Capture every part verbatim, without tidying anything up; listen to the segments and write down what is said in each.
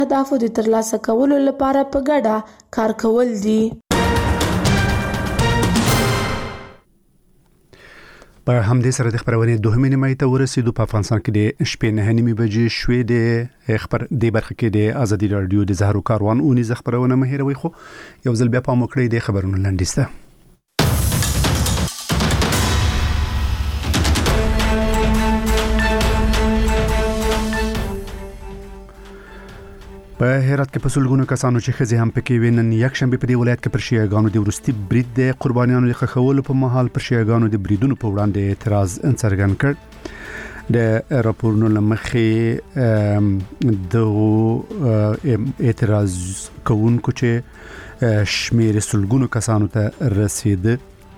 اهدافو د ترلاسه کولو لپاره په ګډه کار کول دي. په همدې سره د خبرونې دوهمې نیمه ته ورسېدو. په افغانستان کې د شپې نه نیمې بجې شوې د خبر د برخه کې د ازادي رادیو د زهرو کاروان اونیز خبرونه مهیروي. خو یو ځل بیا په موکړې د خبرونو لاندېسته په هرات کې په سلګونو کسانو چې خزي هم پکې وینن یک شنبه په دی ولایت کې پر شیعاګانو د ورستي برید د قربانیانو د خښولو په محل پر شیعاګانو د بریدونو په وړاندې اعتراض څرګند کړ. د راپورونو لمخې د اعتراض کوونکو چې شمیر سلګونو کسانو ته رسید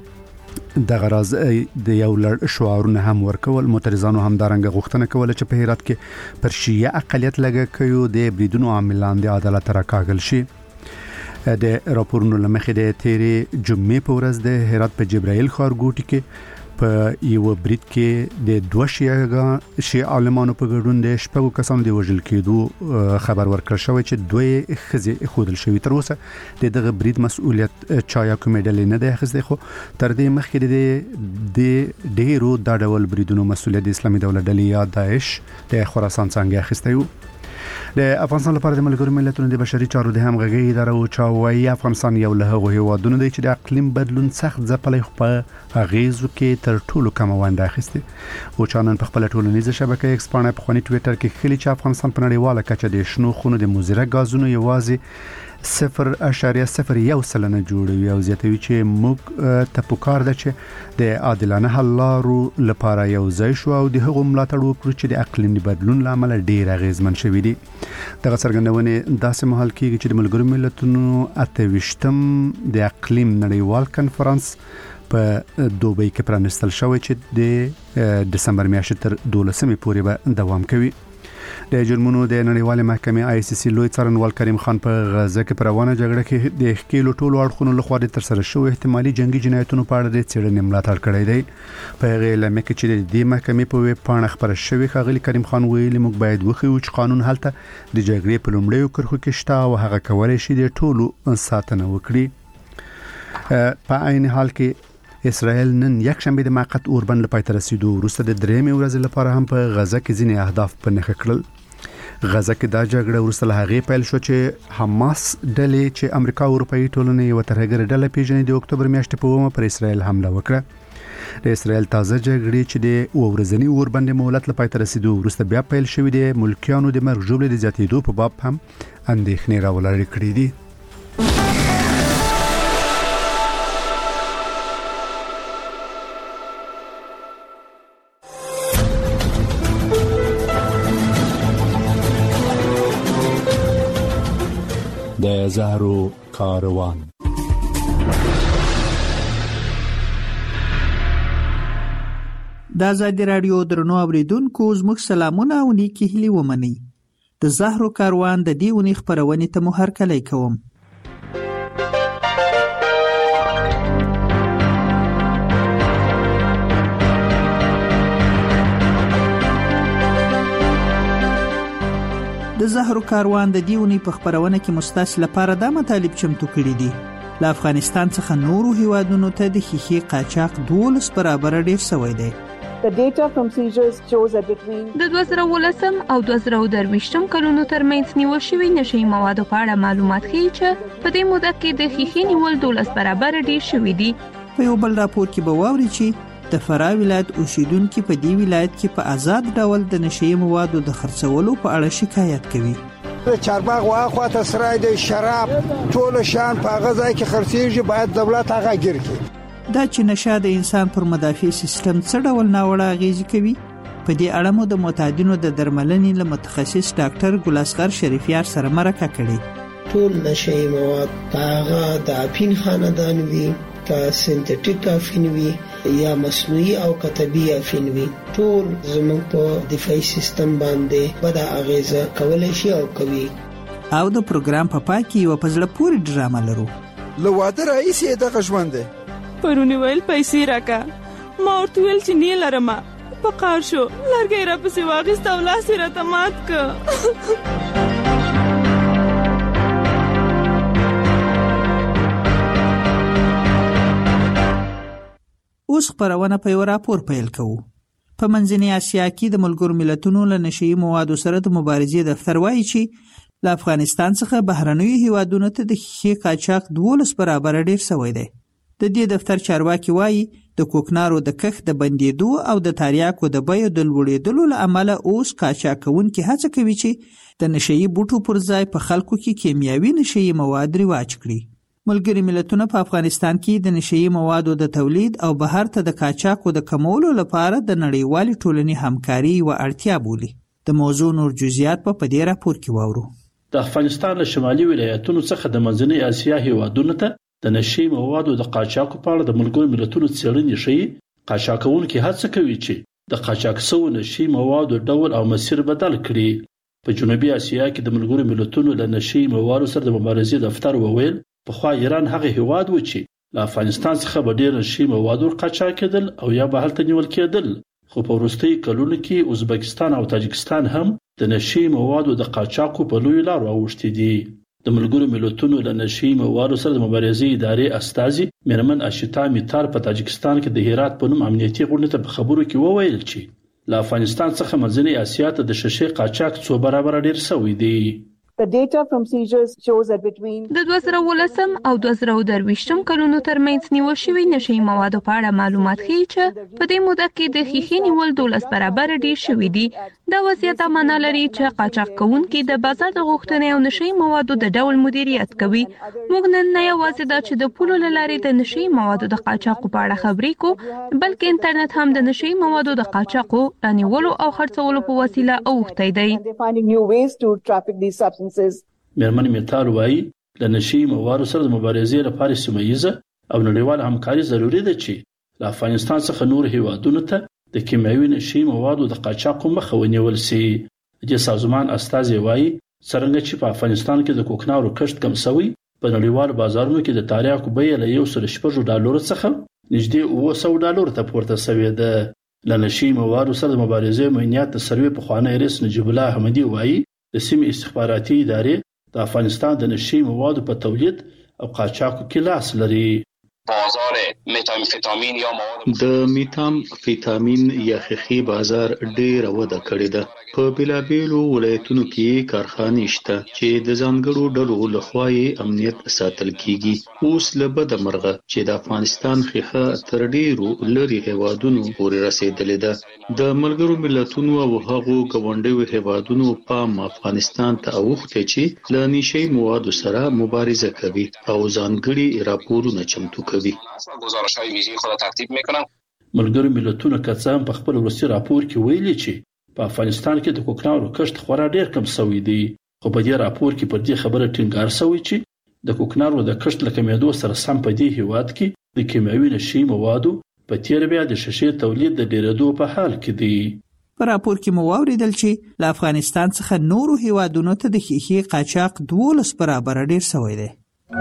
د غرض د یو لړ شعارونه هم ورکول. معترضانو هم دارنګه غوښتنه کوله چې په هرات کې پر شیعه اقلیت لګه کوي د بریدونو عاملان د عدالت راکاږل شي. د راپورونو لمخې د تیرې جمعې په ورځ د هرات په جبرائیل ښارګوټي کې په یو برید کې د دوه شیعه شیعه عالمانو په ګډون د شپږو کسانو د وژل کېدو خبر ورکړ شوی چې دوی خزي خودل شوی. تر اوسه د دغه برید مسؤلیت چا یا کومې ډلې نه ده اخیستی، خو تر دې مخکې د د ډیرو د ډول بریدونو مسؤلیت د اسلامي دولت ډلې یا داعش د خراسان څنګه اخیستی و. د افغانستان لپاره د ملګرو ملتونو د بشري چارو د همغږي اداره او چاوي افغانستان یو له هغو هیوادونو دی چې د اقلیم بدلون سخت ځپلې خو په غیزو کې تر ټولو کم ونده اخیسته. او چانن په خپل ټولنیزه شبکه ایکس باندې په خونی ټوئیټر کې خلی چې افغانستان په نړیواله کچه د شنو خونو د مزره غازونو یوازې صفر اشاریه صفر یو سلنه جوړوي او زیاتوي چې موږ ته پکار ده چې د عادلانه حل لارو لپاره یو ځای شو او د هغو ملاتړ وکړو چې د اقلیم بدلون لامل ډیر اغیزمن شوی دي. دغه څرګندونه داسې مهال کېږي چې د ملګرو ملتونو اته ویشتم د اقلیم نړیوال کنفرانس په دوبۍ کې پرانستل شوی چې د دسمبر میاشتې تر دولسمې پورې به دوام کوي. د جرمونو د نړیوالې محکمې آی سی سی لوی څارنوال کریم خان په غزه کې پر روانه جګړه کې د ښکېلو ټولو اړخونو لخوا د ترسره شوو احتمالي جنگي جنایتونو په اړه د څېړنې ملاتړ کړی دی. په هغې لمحه کې چې د دې محکمې په ویب پاڼه خپره شوې ښاغلي کریم خان ویلي موږ باید وښیو چې قانون هلته د جګړې په لومړیو کرښو کې شته او هغه کولی شي د ټولو ساتنه وکړي. په عین حال کې اسرائیل نن یک شنبه د موقت اوربند لپاره تر رسیدو وروسته د درېمې ورځې لپاره هم په غزه کې ځینې اهداف په نښه کړل. غزه کې دا جګړه وروسته له هغې پیل شو چې حماس ډلې چې امریکا او اروپאי ټولنې یو ترهګر ډله پیژني د اکتوبر میاشتې په اومه پر اسرائیل حمله وکړه. د اسرائیل تازه جګړې چې د ورځنی اوربند مهلت لپاره تر رسیدو وروسته بیا پیل شوې د ملکیانو د مرګ ژوبلې د زیاتېدو په باب هم اندېښنې راولرې کړې دي. د زهرو کاروان. د ازادي رادیو درنو اوریدونکو زموږ سلامونه او نیکی هیلې ومنئ. د زهرو کاروان د دې اونۍ خپرونې ته مو هرکلی کوم. د زهرو کاروان د دیونی په خبرونه کې مستاس لپاره د مطالب چمتو کړي دي. له افغانستان څخه نورو هیوادونو ته د خیخي قاچاق دولس برابر ډیر شوی دی. The data from seizures shows that between د دوه زره ولسم او دوه زره درویشتم کلونو ترمنځ نیول شوی نشئی موادو په اړه معلومات ښیي چې په دې موده کې د خیخي نیول دولس برابر ډیر شوی دی. په یو بل راپور کې به واوري چې د فراه ولایت اوسیدونکو په دې ولایت کې په آزاد ډول د نشئی موادو د خرڅولو په اړه شکایت کوي. د چارباغ واخواته سرای د شراب ټول شان په غځای کې خرڅېږي، باید دولت هغه ګیر کړي. دا چې نشه د انسان پر مدافع سیستم څه ډول ناوړه اغیزې کوي، په دې اړه مو د معتادینو د درملنې له متخصص ډاکټر ګل اصغر شریفیار سره مرکه کړې. ټول نشئی مواد هغه د اپین خاندان وي، کا سنتیټیک افین وي یا مصنوعي او کتبي افین وي، ټول زموږ په دفاعي سیستم باندې بد اغیزه کولای شي او کوي. او د پروګرام په پای کې یو پزړه پوری ډرامه لرو. لو واده رئیس یې دغه ژوند دی. پرونی ویل پیسې راکا، ما ورته ویل چې نه لرم، په قار شو لرګي را پسې واغست او لاس یې راته مات ک. اوس خپرونه په یو راپور پیل کوو. په منځنۍ اسیا کې د ملګرو ملتونو له نشهیي موادو سره د مبارزې دفتر وایي چې له افغانستان څخه بهرنیو هیوادونو ته د ښیښې قاچاق دولس برابره ډیر شوی دی. د دې دفتر چارواکي وایي د کوکنارو د کښت د بندېدو او د تریاکو د بیو د لوړېدلو له امله اوس قاچاق کوونکي هڅه کوي چې د نشهیي بوټو پر ځای په خلکو کې کیمیاوي نشهیي مواد رواج کړي. ملګري ملتونه په افغانستان کې د نشهیي موادو د تولید او بهر ته د قاچاقو د کمولو لپاره د نړیوالې ټولنې همکاري یوه اړتیا بولي. د موضوع نور جزئیات په دې راپور کې واورو. د افغانستان له شمالي ولایتونو څخه د منځنۍ اسیا هیوادونو ته د نشهیي موادو د قاچاقو په اړه د ملګرو ملتونو څېړنې ښيي قاچاقونکي هڅه کوي چې د قاچاق شوو نشهیي موادو ډول او مسیر بدل کړي. په جنوبي اسیا کې د ملګرو ملتونو له نشهیي موادو سره د مبارزې دفتر وویل پخوا ایران هغه هیواد و چې له افغانستان څخه به ډېر نشهیي مواد قاچاق کېدل او یا به هلته نیول کېدل، خو په وروستیو کلونو کې ازبکستان او تاجکستان هم د نشهیي موادو د قاچاقو په لویو لارو اوښتي دي. د ملګرو ملتونو له نشهیي موادو سره د مبارزې ادارې استازي میرمن اشیتا میتار په تاجکستان کې د هرات په نوم امنیتي غونډې ته په خبرو کې وویل چې له افغانستان څخه منځنۍ اسیا ته د شیشې قاچاق څو برابر ډیر شوی دی. The data from seizures shows that between د دوه زره ولسم او دوه زره درویشتم کلونو ترمنځ نیول شوي نشهیي موادو په اړه معلومات ښیي چې په دې موده کې د ښیښې نیول دولس برابر ډیر شوي دي. دا وضعیت معنا لري چې قاچاق کوونکي د بازار د غوښتنې او نشهیي موادو د ډول مدیریت کوي. موږ نن نه یوازې دا چې د پولو له لارې د نشهیي موادو د قاچاقو په اړه خبرې کوو، بلکې انټرنیټ هم د نشهیي موادو د قاچاقو رانیولو او خرڅولو په وسیله اوښتی دی. میرمن میتار وایي له نشهیي موادو سره د مبارزې لپاره سیمه ییزه او نړیواله همکاري ضروري ده چې له افغانستان څخه نور هیوادونو ته د کیمیاوي نشهیي موادو د قاچاقو مخه ونیول شي. د سازمان استازي وایي څرنګه چې په افغانستان کې د کوکنارو کښت کم شوی، په نړیوالو بازارونو کې د تریاکو بیه له یو سل شپږ ډالرو څخه نږدې اوه سوه ډالرو ته پورته شوې ده. له نشهیي موادو سره د مبارزې امنیت د سروې پخوانی رئیس نجیب الله احمدي وایي د سیمې استخباراتي ادارې د افغانستان د نشهیي موادو په تولید او قاچاقو کې لاس لري. بازار میتامفیتامین یا مواد د میتامفیتامین یا ښیښې بازار ډېره وده کړې ده. په بېلابېلو ولایتونو کې کارخانې شته چې د ځانګړو ډلو لخوا یې امنیت ساتل کیږي. اوس له بده مرغه چې د افغانستان ښیښه تر ډېرو لرې هیوادونو پورې رسېدلې ده. د ملګرو ملتونو او هغو ګاونډیو هیوادونو پام افغانستان ته اوښتی چې له نشهیي موادو سره مبارزه کوي او ځانګړي راپورونه چمتو کوي. گزارش‌های ویژه خود ترتیب می‌کنم. ملګرو ملتونو کڅام په خپل وروستي راپور کې ویلي چې په افغانستان کې د کوکنارو کښت خورا ډیر کم شوی دی، خو په دې راپور کې پر دې خبره ټینګار شوی چې د کوکنارو د کښت له کمیدو سره سم په دې هیواد کې د کیمیاوي نشهیي موادو په تیر بیا د شیشې تولید د ډیرېدو په حال کې دی. په راپور کې مو واوریدل چې له افغانستان څخه نورو هیوادونو ته د ښیښې قاچاق دولس برابر ډیر شوی دی.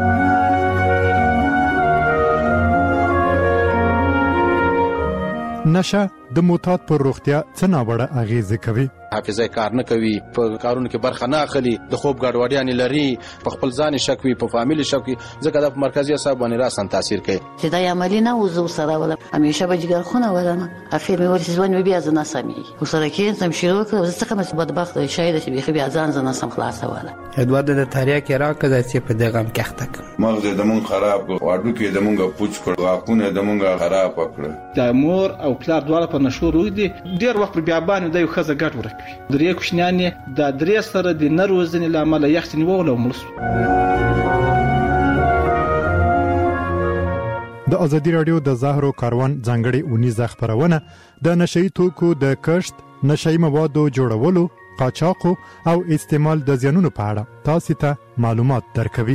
نشه د معتاد پر روغتیا څه ناوړه اغیزه کوي. حافظه کار نه کوي، په کارونو کې برخه نه اخلي، د خوب ګډوډیان لري، په خپل ځان شک وي، په فامیل شک وي، ځکه د مرکزي اعصاب باندې راسن تاثیر کوي. چې دا عملی نه وزو سره ولا همیشه به جګر خونه ولنه اخر مې ورسې ځوان بیا ځنه سمي او سره کې سم شروع کړ زه څنګه مې بدبخت شاید چې بيخي بیا ځان ځنه سم خلاص ولا ادوار د تاریا کې راکړه چې په دغه کې اخته مغز د مون خراب واډو کې د مونږه پوچ کړ واپونه د مونږه خراب کړ. د مور او پلار دواړه په نشو روي دي ډیر وخت بیا باندې د یو خزه ګټ ورکوي. درې کوشنیان د درې سره د نروزنې لامل یخنی وغلو ملس. د ازادي رادیو د زهرو کاروان ځانګړي اونیزه خبرونه د نشهیي توکو د کښت، نشهیي موادو جوړولو، قاچاقو او استعمال د زیانونو په اړه تاسو ته معلومات درکوي.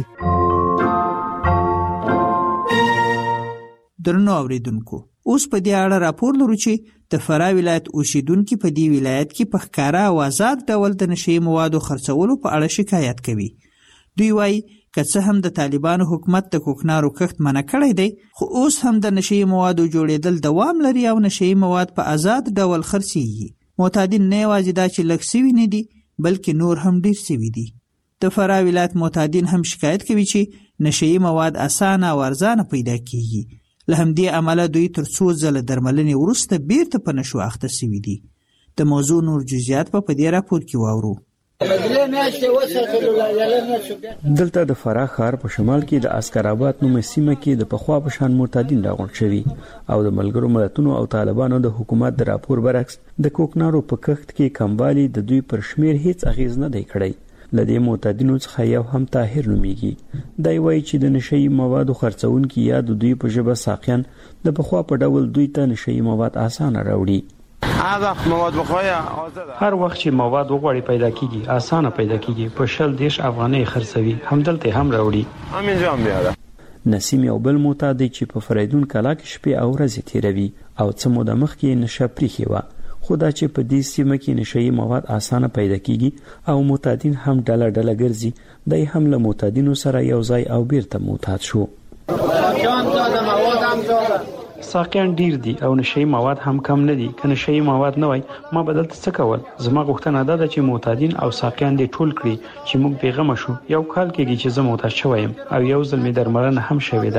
درنو اوریدونکو، اوس په دې اړه راپور لرو چې د فراه ولایت اوسیدونکو په دې ولایت کې په ښکاره او آزاد ډول د نشهیي موادو خرڅولو په اړه شکایت کوي. دوی وایي که څه هم د طالبانو حکومت د کوکنارو کښت منع کړی دی، خو اوس هم د نشهیي موادو جوړېدل دوام لري او نشهیي مواد په آزاد ډول خرڅېږي. معتادین نه یوازې دا چې لږ سوي نه دي بلکې نور هم ډیر سوي دي. د فراه ولایت معتادین هم شکایت کوي چې نشهیي مواد اسانه او ارزانه پیدا کیږي، له همدې امله دوی تر څو ځله درملنې وروسته بیرته په نشو اخته سوي دي. د موضوع نور جزئیات په دې راپور کې واورو. دلته د فراه ښار په شمال کې د عسکرآباد نومه سیمه کې د پخوا په شان مرتدین راغونډ شوي او د ملګرو ملتونو او طالبانو د حکومت د راپور برعکس د کوکنارو په کښت کې کموالی د دوی پر شمیر هیڅ اغیز نه دی کړی. لدې معتدینو څخه یو هم طاهر نومیږي. دی وایي چې د نشئی موادو خرڅونکي یا د دوی په ژبه ساقیان د پخوا په ډول دوی ته نشئی مواد اسانه راوړي. هر وخت چې مواد وغواړي پیدا کیږي اسانه پیدا کیږي. په شل دیش افغانۍ خرڅوي همدلته هم راوړي. امین جان بیا نسیم یو بل معتاد چې په فریدون کلا کې شپې او ورځې تیروي او څه موده مخکې نشه پریښې وه. خو دا چې په دې سیمه کې نشئی مواد اسانه پیدا کیږي او معتادین هم ډله ډله ګرځي، دی هم له معتادینو سره یو ځای او بیرته معتاد شو. ساقیان ډیر دي او نشئی مواد هم کم نه دي. که نشئی مواد نه وای ما بدلته څه کول. زما غوښتنه دا ده چې معتادین او ساقیان دې ټول کړي چې موږ پیغام شو. یو کال کېږي چې زه معتاد شوم او یو ځل مې درملنه هم شوې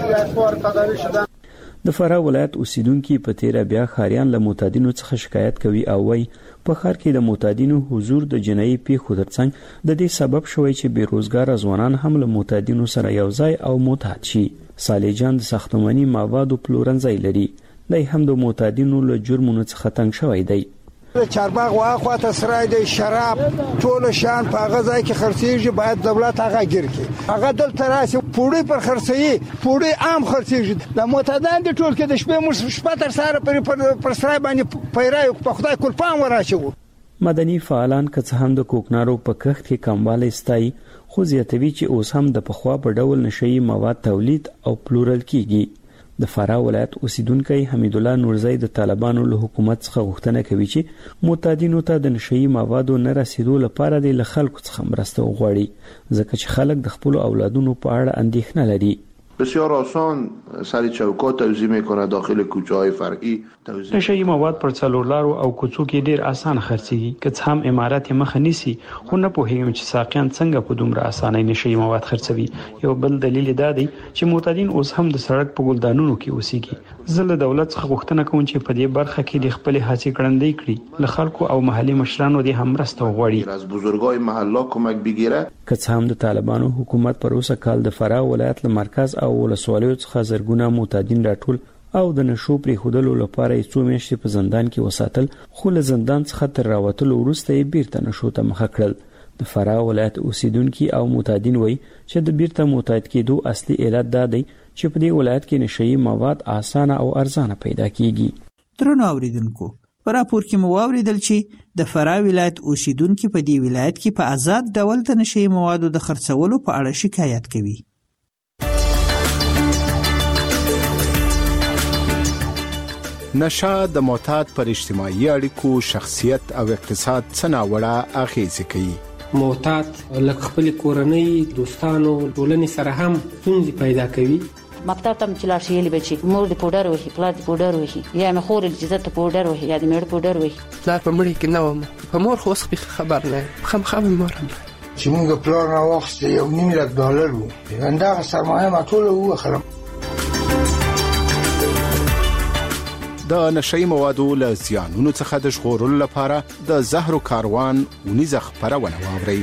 ده. د فراه ولایت اوسیدونکو په تیره بیا خاریان له معتادینو څخه شکایت کوي او وای په ښار کې د معتادینو حضور د جنایي پیښو ترڅنګ د دې سبب شوی چې بیروزګار ځوانان هم له معتادینو سره یو ځای او معتاد شي. صالح جان د ساختماني موادو پلورنځی لري. دی هم د معتادینو له جرمونو څخه تنګ شوی دی. چارباغ واخواته سرای د شراب ټول شان په هغه ځای کې خرڅېږي، باید دولت هغه ګیر کړي. هغه دلته راشي پوړی پر خرڅوي، پوړی عام خرڅېږي. د معتادان د ټول کې د شپې موږ شپه تر سهاره پر پر سرای باندې پیرایو په خدای کلپان وراشو. مدني فعالان که څه هم د کوکنارو په کښت کې کموالی ستایي، خو زیاتوي چې اوس هم د پخوا په ډول نشئی مواد تولید او پلورل کیږي. د فراه ولایت اوسیدونکی حمید الله نورزی د طالبانو له حکومت څخه غوښتنه کوي چې معتادینو ته د نشئی موادو نه رسیدو لپاره د خلکو څخه مرسته وغواړي، ځکه چې خلک د خپل اولادونو په اړه اندېښنه لري. بسیار آسان سر چوکات توزیع میکنه داخل کوچه های فرعی. نشئی مواد پر څلورلارو او کوڅو کې ډیر آسان خرڅيږي. که څه هم امارات مخه نیسي، خو نه پوهیږم چې ساقیان څنګه په دومره اسانۍ نشئی مواد خرڅوي. یو بل دلیل دا دی چې معتادین اوس هم د سړک په ګلدانونو کې اوسېږي. زه له دولت څخه غوښتنه کوم چې په دې برخه کې د خپل هڅې کړندې کړي، له خلکو او محلي مشرانو د هم مرسته وغواړي. از بزرگای محله کمک بگیره. که څه هم د طالبانو حکومت پر اوسه کال د فراه ولایت له مرکز او ولسوالیو څخه زرګونه معتادین راټول او د نشو پرې خودلو لپاره یې څو میاشتې په زندان کې وساتل، خو له زندان څخه تر راوتلو وروسته یې بیرته نشو ته مخه کړل. د فراه ولایت اوسیدونکي او معتادین وایي چې د بیرته معتاد کېدو اصلي علت دا دی چې په دې ولایت کې نشئی مواد اسانه او ارزانه پیدا کیږي. درنو اوریدونکو، په راپور کې مو واوریدل چې د فراه ولایت اوسیدونکي په دې ولایت کې په آزاد ډول د نشئی موادو د خرڅولو په اړه شکایت کوي. نشه د معتاد پر اجتماعي اړیکو، شخصیت او اقتصاد څه ناوړه اغیزې کوي. معتاد لکه خپل کورنۍ، دوستانو، ټولنې سره هم ستونزې پیدا کوي. مکتب ته چې لاړ شي یلی بچي مور د پودر وهي، پلار د پودر وهي، یا مې خور چې زته پودر وهي یا د مېړه پودر وهي. پلار په مړي کې نه وم، په مور خو اوس خبر نه خامخا مې مورم چې موږ پلار نه واخیست یو نیم لک ډالر وو، همدغه سرمایه ما ټوله ووخلم. د نشئی موادو له زیانونو څخه د ژغورلو لپاره د زهرو کاروان ونیزه خپرونه واورئ.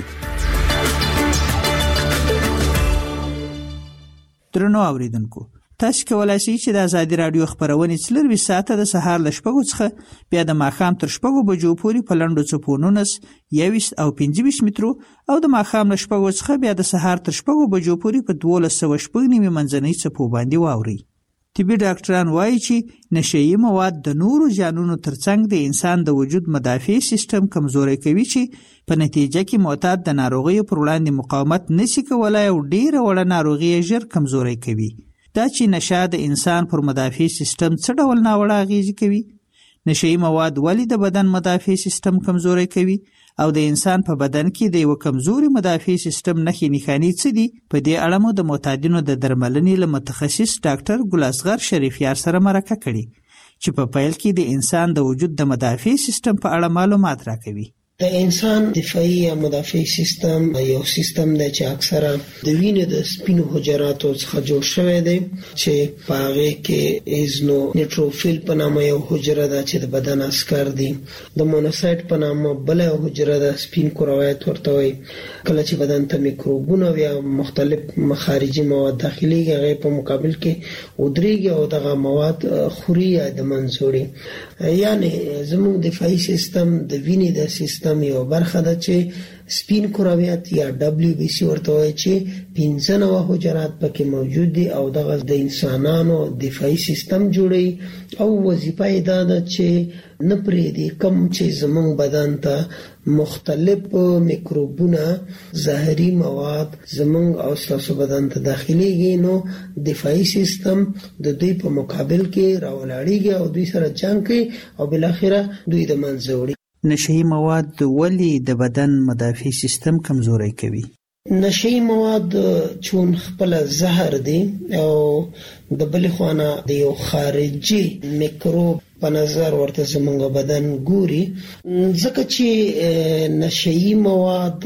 درنو اوریدونکو، تاسو کولای شئ چې د ازادي رادیو خبرونه څلور ساعته د سهار ل شپږو څخه بیا د ماښام تر شپږو بجو پورې په لنډو څپو نولس، یویشت او پنځه ویشت مترو او د ماښام له شپږو څخه بیا د سهار تر شپږو بجو پورې په دولس سوه شپږ نیمې منځنۍ څپو باندې واورئ. طبي ډاکټران وایي چې نشئی مواد د نورو زیانونو ترڅنګ د انسان د وجود مدافع سیستم کمزوري کوي، چې په نتیجه کې معتاد د ناروغیو پر وړاندې مقاومت نشي کولای او ډیره وړه ناروغي ژر کمزوري کوي. دا چې نشه د انسان پر مدافع سیستم څه ډول ناوړه اغیزې کوي. نشئی مواد ولې د بدن مدافع سیستم کمزوري کوي او د انسان په بدن کې د یو کمزوري مدافع سیستم نښې نښانې څه دي؟ په دې اړه مو د معتادینو د درملنې له متخصص ډاکټر ګل اصغر شریفیار سره مرکه کړې چې په پیل کې د انسان د وجود د مدافع سیستم په اړه معلومات راکوي. د انسان دفاعي یا مدافعي سیستم یو سیستم دی چې اکثرا د وینې د سپینو حجراتو څخه جوړ شوی دی چې په هغه کې ایزنو نیټروفیل په نامه یو حجره ده چې د بدن عسکر دي، د مونوسایت په نامه بل یو حجره ده سپین کرویات ورته وایي. کله چې بدن ته میکروبونه یا مختلف خارجي مواد داخليږي هغه په مقابل کې ودرېږي او دغه مواد خوري یا د منځوري. یعنی زموږ دفاعي سیستم د وینې د سیستم یو برخه ده چې سپین کرویات یا دبلیو بی سی ورته وایي چې پنځه نوع حجرات پکې موجود دي او دغه د انسانانو دفاعي سیستم جوړي او وظیفه یې دا ده چې نه پرېږدي کوم چې زموږ بدن ته مختلف میکروبونه زهري مواد زموږ او ستاسو بدن ته داخليږي، نو دفاعي سیستم د دوی په مقابل کې راولاړیږي او دوی سره جنگ کوي او بالاخره دوی د منځه وړي. نشهي مواد ولې د بدن مدافع سیستم کمزوري کوي؟ نشهي مواد چون خپل زهر دي او د بل خوانه د یو خارجي میکروب په نظر ورته زموږ بدن ګوري، ځکه چې نشهي مواد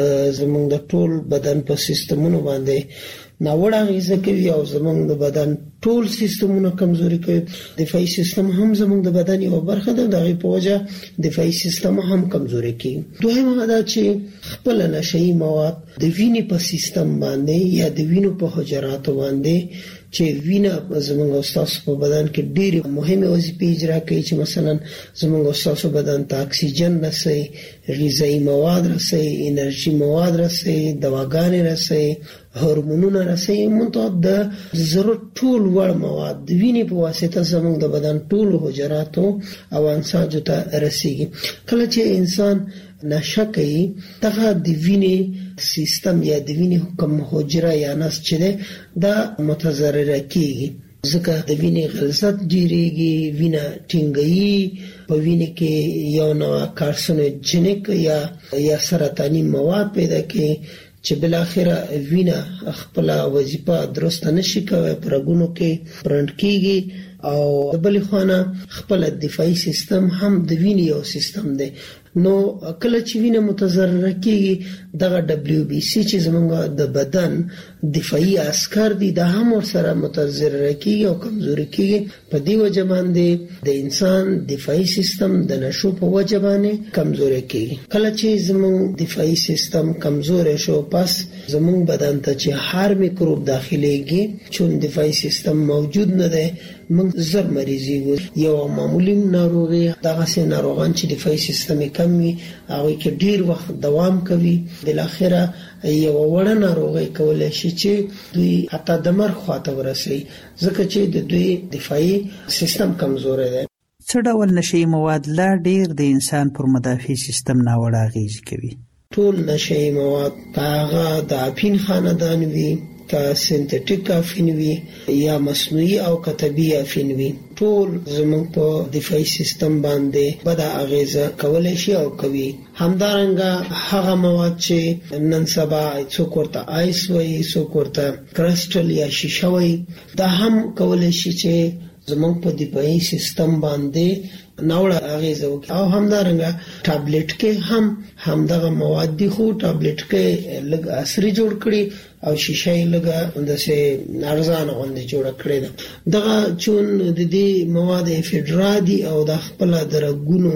زموږ د ټول بدن په سیستمونو باندې ناوړه اغیزه کوي او زموږ د بدن ټول سیستمونه کمزوري کوي. دفاعي سیستم هم زموږ د بدن یو برخه ده، دغه په وجه دفاعي سیستم هم کمزوري کوي. دویمه دا چې خپل نشهي مواد د وینې په سیستم باندې یا د وینو په حجراتو باندې چې وینه زموږ استاسو په بدن کې ډېری مهمه وظیفې اجرا کوي، چې مثلا زموږ استاسو بدن ته اکسیجن رسوي، غذایی مواد رسوي، انرژي مواد رسوي، دواګانې رسوي، هورمونونه رسوي، منتها د ضرورت ټول وړ مواد د وینې په واسطه زموږ د بدن ټول حجراتو او انساجو ته رسیږي. کله چې انسان نشه کوي دغه د وینې سیستم یا د وینې کوم حجره یا نسج چې ده دا متضرره کیږي، ځکه د وینې غلظت ډیریږي، وینه ټینګي، په وینې کې یو نوع کارسینوجنیک یا یا سرطاني مواد پیدا کوي چې بل اخره وینه خپل وظیفه درسته نشي کوي، پرګونو کې برند کیږي او بل خوانه خپل دفاعي سیستم هم د وینې یو سیستم دی. نو کله چې وینه متضرره کیږي دغه دبلیو بی سی چې زمونږ د بدن دفاعي عسكر دي دا هم ورسره متضرره کیږي او کمزوري کیږي. په دې وجه باندې د انسان دفاعي سیستم د نشو په وجه باندې کمزوري کیږي. کله چې زمونږ دفاعي سیستم کمزوري شو پس زمونږ بدن ته چې هر میکروب داخليږي چون دفاعي سیستم موجود نه دی موږ زر مریضي وو. یو معمولی ناروغي دغه سي ناروغان چې دفاعي سیستم کمی هغه کې ډیر وخت دوام کوي، بل اخره یو وړه ناروغي کولای شي چې دوی حتی د مرګ خواته ورسي، ځکه چې د دوی دفاعي سیستم کمزور دی. څه ډول نشي مواد لا ډیر د انسان پر مدافع سیستم ناوړه اغیز کوي؟ ټول نشي مواد هغه د اپین خاندان وي، کا سنتټیک افین وي یا مصنوعي او کتبي افین وي، ټول زموږ په دفاعي سیستم باندې بد اغیزه کولای شي او کوي. همدارنګه هغه مواد چې نن سبا څوک ورته آیس وایي، څوک ورته کرسټل یا شیشه وایي، دا هم کولای شي چې زموږ په دفاعي سیستم باندې ناوړه اغیزه وکړي. او همدارنګه ټابلیټ کې هم همدغه مواد دي، خو ټابلیټ کې لږ عصري جوړ کړي او شیشه یې لږه اندسه ارزان غوندې جوړ کړي ده. دغه چون د دې مواد افیډرا دي او د خپل درګونو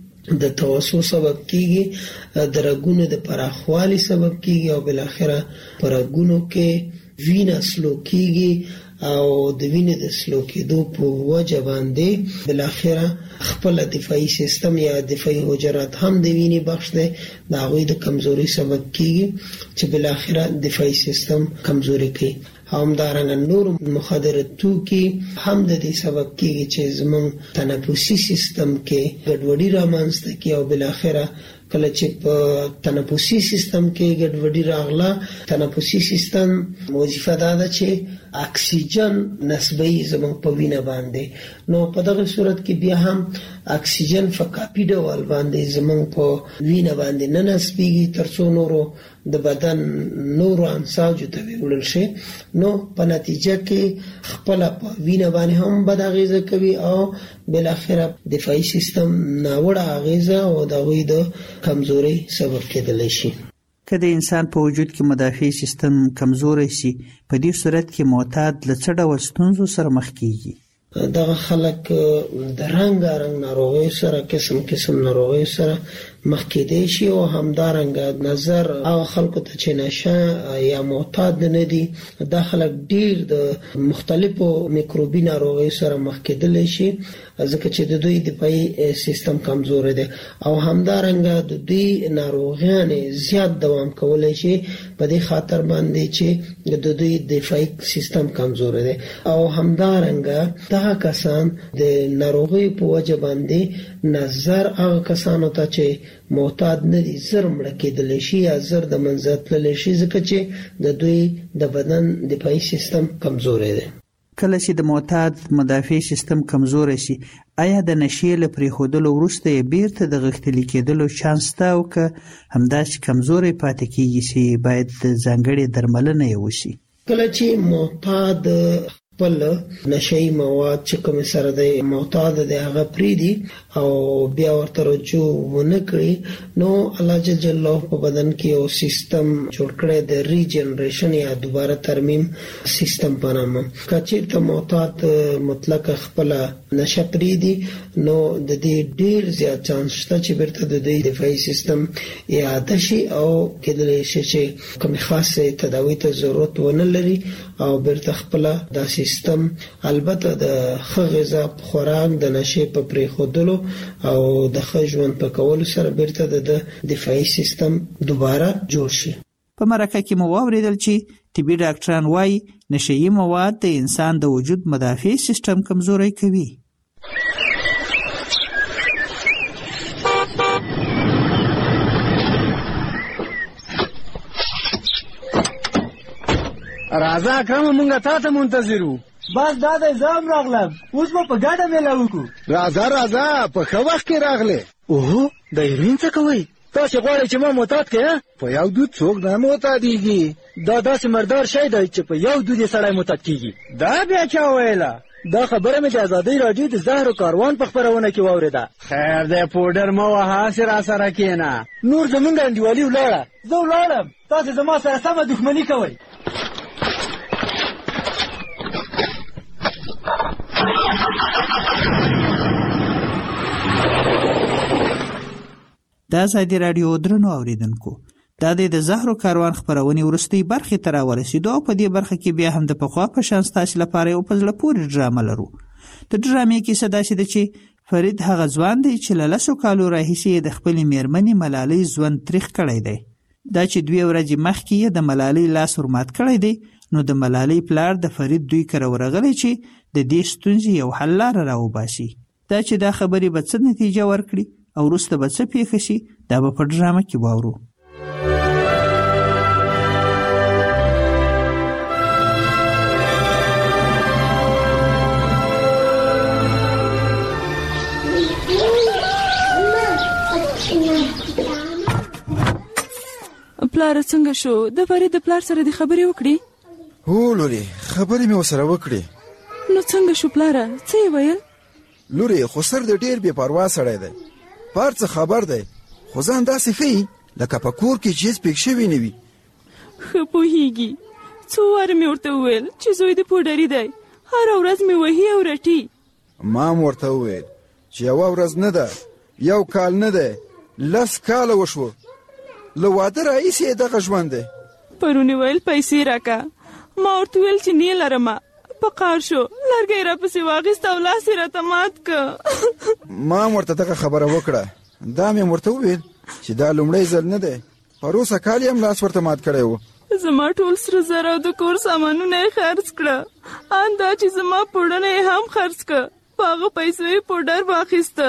د توسو سبب کیږي، درګونو د پراخوالي سبب کیږي او بل اخره پرګونو کې وینه سلو کیږي او د وینې د سلو کېدو په وجه باندې بل اخره خپل دفاعي سیستم یا دفاعي حجرات هم د وینې بخش دی، دا غوي د کمزوري سبب کیږي چې بل اخره دفاعي سیستم کمزوري کوي. همدارنګه نور مخدر توکي هم د دې سبب کیږي چې زموږ تنفسي سیستم کې ګډوډي رامنځته کوي او بل اخره کله چې په تنفسي سیستم کې ګډوډي راغله، تنفسي سیستم وظیفه ده چې اکسیجن نسبی زموږ په وینه باندې، نو په دغه صورت کې بیا هم اکسیجن فقاپی ډول باندې زموږ په وینه باندې نه نسبیږي ترڅو نورو د بدن نور انساج ته وړل شي نو په نتیجه کې خپل په وینه باندې هم بد اغیزه کوي او بل اخره دفاعي سیستم ناوړه اغیزه او د غوي د کمزوري سبب کېدلی شي. که د انسان په وجود کې مدافع سیستم کمزوري شي په دې صورت کې معتاد له څه ډول ستونزو سره مخ کیږي؟ دغه خلک د رنګ رنګ ناروغي سره قسم قسم ناروغي سره مخ کېدای شي او همدارنګه نظر او خلکو ته چې نشه یا معتاد نه دي د خلک ډیر د مختلفو میکروبي ناروغي سره مخ کېدلی شي ځکه چې د دوی دفاعي سیستم کمزور دی او همدارنګه د دوی ناروغیان زیات دوام کولای شي په دې خاطر باندې چې د دوی دفاعي سیستم کمزور دی او همدارنګه دغه کسان د ناروغي په وجه باندې نظر هغه کسانو ته چې معتاد نه دي زر مړه کېدلی شي یا زر د منځه تللی شي ځکه چې د دوی د بدن دفاعي سیستم کمزوری دی. کله چې د معتاد مدافع سیستم کمزوری شي آیا د نشې له پرېښودلو وروسته یې بیرته د غښتلي کېدلو چانس شته او که همداسې کمزوری پاتې کېږي چې باید ځانګړې درملنه یې وشي؟ کله چې معتاد خپل نشئی مواد چې کوم سره د معتاد د هغه پریدي او بیا ورته رجوع ونه کړي نو الله جل جلاله په بدن کې یو سیستم جوړ کړی د ریجنریشن یا دوباره ترمیم سیستم په نامه. کچې ته معتاد مطلق خپل نشه پریدي نو د دې ډیر زیات چانس شته چې بیرته د دې دفاعي سیستم اعاده شي او کېدلی شي چې کوم خاصه تداوی ته ضرورت ونه لري او بیرته خپل د سیستم البته د غذا خوراک د نشې په پرېښودلو او د ښه ژوند په کولو سره بیرته د دفاعي سیستم دوباره جوړ شي. په مرکه کې مو واوریدل چې طبي ډاکټران وايي نشئی مواد د انسان د وجود مدافع سیستم کمزوری کوي. راځه اکرم مونږه تا ته منتظر وو. بس دا د زام راغلم اوس به په ګډه میله وکړو. راځه راځه په ښه وخت کې راغلې. اوهو د ایرین څه کوئ؟ تاسې غواړئ چې ما معتاد کړې؟ په یو دود څوک نه معتادېږي. دا داسې مردار شی دی چې په یو دود یې سړی معتاد کېږي. دا بیا چا ویله؟ دا خبره مې د ازادۍ راډیو د زهر و کاروان په خپرونه کې واورېده. خیر دی پوډر مه وهه هسې را سره کښېنه. نور زمونږ انډیوالي ولاړه. زه ولاړم تاسې زما سره سمه دښمني کوئ. د ازادي راډیو درنو اوریدونکو دا د زهر و کاروان خپرونې وروستۍ برخې ته راورسېدو او په دې برخه کې بیا هم د پخوا په شان ستاسې لپاره یو په زړه پورې ډرامه لرو. د ډرامې کیسه داسې ده چې فرید هغه ځوان دی چې له لسو کالو راهیسې د خپلې میرمنې ملالۍ ژوند تریخ کړی دی. دا چې دوې ورځې مخکې یې د ملالۍ لاس ورمات کړی دی نو د ملالۍ پلار د فرید دوی کره ورغلی چې د دې ستونزې یو حل لاره راوباسي. دا چې دا خبرې به څه نتیجه ورکړي او وروسته به څه پیښه شي دا به په ډرامه کې واورو. پلار څنګه شو؟ د فرید د پلار سره د خبرې وکړې؟ هو لوري خبرې مې ورسره وکړې. نو څنګه شو پلاره؟ څه یې ویل؟ لوري خو سر د ډېر بې پروا سړی دی، پار څه خبر دی، خو ځان داسې ښیي لکه په کور کې چې هېڅ پېښ شوي نه وي. ښه پوهېږي. څو واره مې ورته وویل چې زوی د پوډري دی، هره ورځ مې وهي او رټي. ما هم ورته وویل چې یوه ورځ نه ده، یو کال نه دی، لس کاله وشوه، له واده راهیسې یې دغه ژوند دی. پرون یې ویل پیسې راکه، ما ورته ویل چې نه لرمه، په قار شو، لرګی راپسې واخیست او لاس یې راته مات که. ما هم ورته دغه خبره وکړه، دا مې ورته وویل چې دا لومړی ځل نه دی، پروسه کال یې هم لاس ورته مات کړی و. زما ټول سره زر او د کور سامانونه یې خرڅ کړه، ان دا چې زما پوډرونه یې هم خرڅ کړه، په هغه پیسو یې پوډر واخیسته.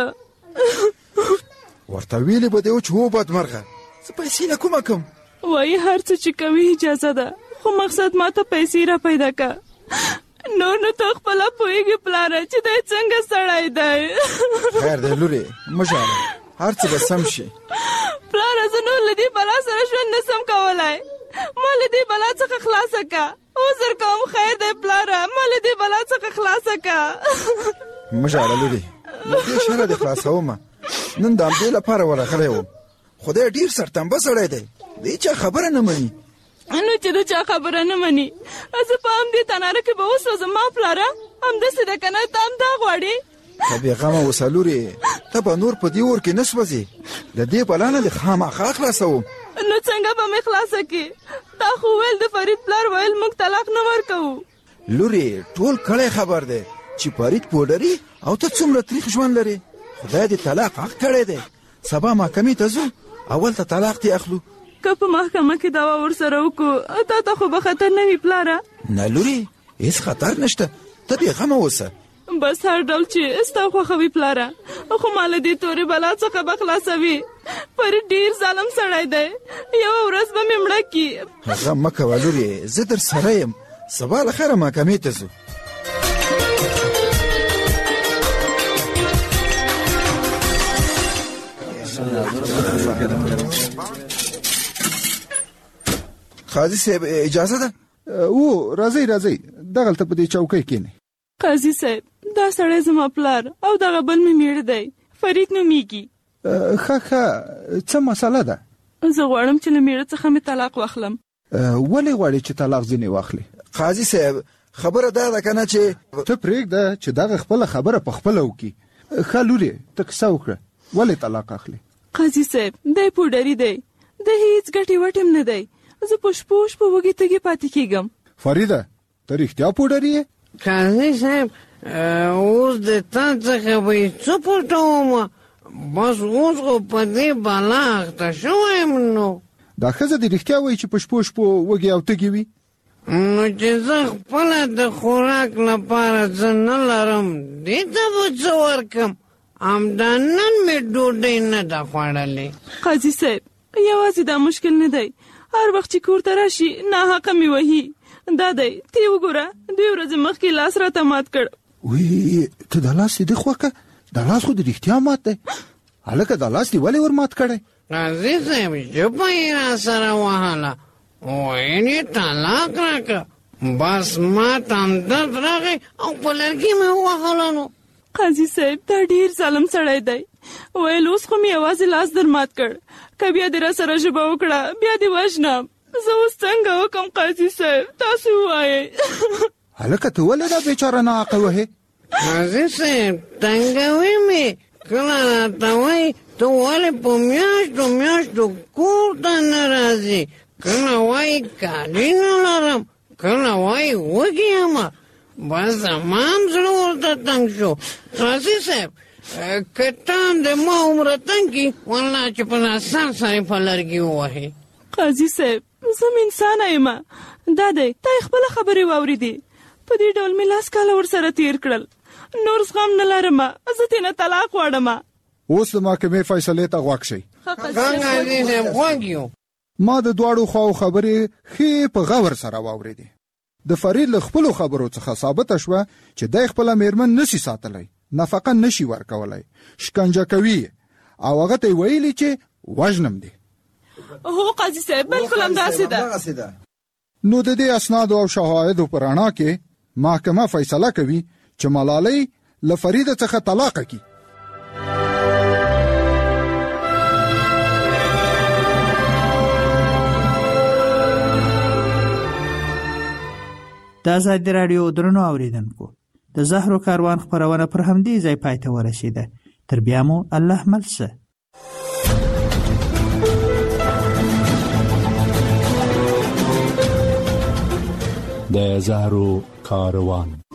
ورته ویلې به دې و چې هو بدمرغه زه پیسې نه کومه کم. وایي هر څه چې کوي اجازه ده، خو مقصد ما ته پیسې را پیدا که. نور نو ته خپله پوهېږې پلاره چې دی څنګه سړی دی. خیر دی لورې مه ژاړه، هر څه به سم شي. پلار زه نور له دې بلا سره ژوند نسم کولای. ما له دې بلا څخه خلاصه کا. عذر کوم خیر دی پلاره، ما له دې بلا څخه خلاصه کا. مه ژاړه لورې، له دې شره دې خلاصومه. نن د همدې لپاره ورغلی وم. خدای ډېر سرتنبه سړی دی، د هېچا خبره نه مني. نو چې د چا خبره نه مني، زه په همدې تناره کې به وسوځم. ما پلاره همداسې ده که نه، ته همدا غواړې. ته بېغمه اوسه لورې، ته به نور په دې اور کې نه سوځې. له دې بلا نه دې خامخا خلاصوم. نو څنګه به مې خلاصه کړې؟ تا خو ویل د فرید پلار ویل موږ طلاق نه ورکوو. لورې ټول کړی خبر دی چې فرید پوډري او ته څومره تریخ ژوند لرې. خدای دې طلاق حق کړی دی. سبا محکمې ته ځو، اول ته طلاق دې اخلو. که په محکمه کې دعوا ورسره وکړو، تا ته خو به خطر نه وي پلاره؟ نه لورې، هېڅ خطر نشته، ته بېغمه اوسه. بس هر ډول چې ستا خوښوي پلاره، خو ما له دې تورې بلا څخه به خلاصوي. فرید ډېر ظالم سړی دی، یوه ورځ به مې مړه کړي. غم مه کوه لورې، زه در سره یم. سبا له خیره محکمې ته ځو. قاضي صاحب اجازه ده؟ او راځئ راځئ، دغلته په دې چوکۍ کښېنئ. قاضي صاحب دا سړی زما پلار او دغه بل مې میړه دی، فرید نومیږي. ښه ښه، څه مسله ده؟ زه غواړم چې له میړه څخه مې طلاق واخلم. ولې غواړې چې طلاق ځینې واخلې؟ قاضي صاحب خبره دا ده که نه چې ته پرېږده چې دغه خپله خبره په خپله وکړي. ښه لورې، ته کیسه وکړه، ولې طلاق اخلې؟ قاضي صاحب دی پوډري دی، د هېڅ ګټې وټ هم نه دی. زه په شپو شپو وږې تږې پاتې کېږم. فریده ته رښتیا پوډري یې؟ قاضي صاحب اوس د تا څخه به یې څه پټومه؟ بس اوس خو په دې بلا اخته شوی یم. نو دا ښځه دې رښتیا وایي چې په شپو شپو وږې او تږې وي؟ نو چې زه خپله د خوراک لپاره څه نه لرم، دې ته به څه ورکم؟ همدا نن مې ډوډۍ نه ده خوړلې. قاضي صاحب یوازې دا مشکل نه دی، هر وخت چې کور ته راشي ناحقه مې وهي. دا دی ته یې وګوره، دوې ورځې مخکې لاس راته مات کړ. وی ته دا لاس دې خوکه، دا لاس خو د رښتیا مات دی. هلکه دا لاس دې ولې ور مات کړی؟ قاضي صاحب ژبه یې را سره وهله، ویل یې طلاق راکړه. بس ما ته همدرد راغی او په لرګي مې ووهله. نو قاضي صاحب دا ډېر ظالم سړی دی، ویل اوس خو مې یوازې لاس در مات کړ، که بیا دې را سره ژبه وکړه بیا دې وژنم. زه اوس څنګه وکړم قاضي صاحب، تاسو ووایئ. هلکه ته ولې دا بیچاره ناحقه وهې؟ قاضي صاحب تنګوي مې، کله راته وایي ته ولې په میاشتو میاشتو کور ته نه راځې، کله وایي کالي نه لرم، کله وایي وږې یم. بس زما هم زړه ورته تنګ شو. قاضي صاحب که ته هم د ما عمره تنګ کړي، والله چې په آسان سره په لرګي ووهې. قاضي صاحب زه م انسانه یم، دا دی تا یې خپله خبرې واورېدې. په دې ډول مې لاس کاله ورسره تېر کړل، نور زغم نه لرم، زه ترې نه طلاق غواړم. اوس د محکمې فیصلې ته غوږ شئ. قاضي صاحب غوږ یو. ما د دواړو خواو خبرې ښې په غور سره واورېدې. د فرید له خپلو خبرو څخه ثابته شوه چې دی خپله میرمن نشي ساتلی، نفقه نشي ورکولی، شکنجه کوي او هغه ته یې ویلي چې وژنم دی. هو قاضي صاحب بلکل همداسې ده. نو د دې اسنادو او شواهدو په رڼا کې محکمه فیصله کوي چې ملالۍ له فریده څخه طلاقه کړي. د ازادي راډیو درنو اوریدونکو، د زهرو کاروان خپرونه پر همدې ځای پای ته ورسېده. تر بیا مو الله مل شه. د زهرو کاروان.